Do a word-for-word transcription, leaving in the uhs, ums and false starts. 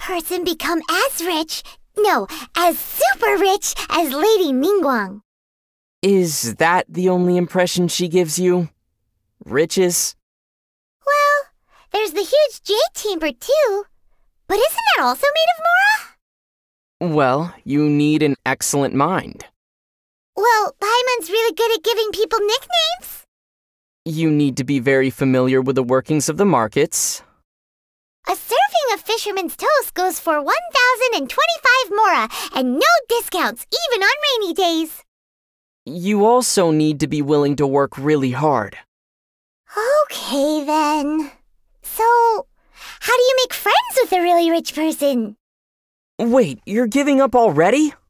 person become as rich, no, as super rich as Lady Ningguang. Is that the only impression she gives you? Riches? Well, there's the huge jade chamber too. But isn't that also made of Mora? Well, you need an excellent mind. Well, Paimon's really good at giving people nicknames. You need to be very familiar with the workings of the markets. A serving of Fisherman's Toast goes for one thousand twenty-five Mora, and no discounts, even on rainy days. You also need to be willing to work really hard. Okay, then. So, how do you make friends with a really rich person? Wait, you're giving up already?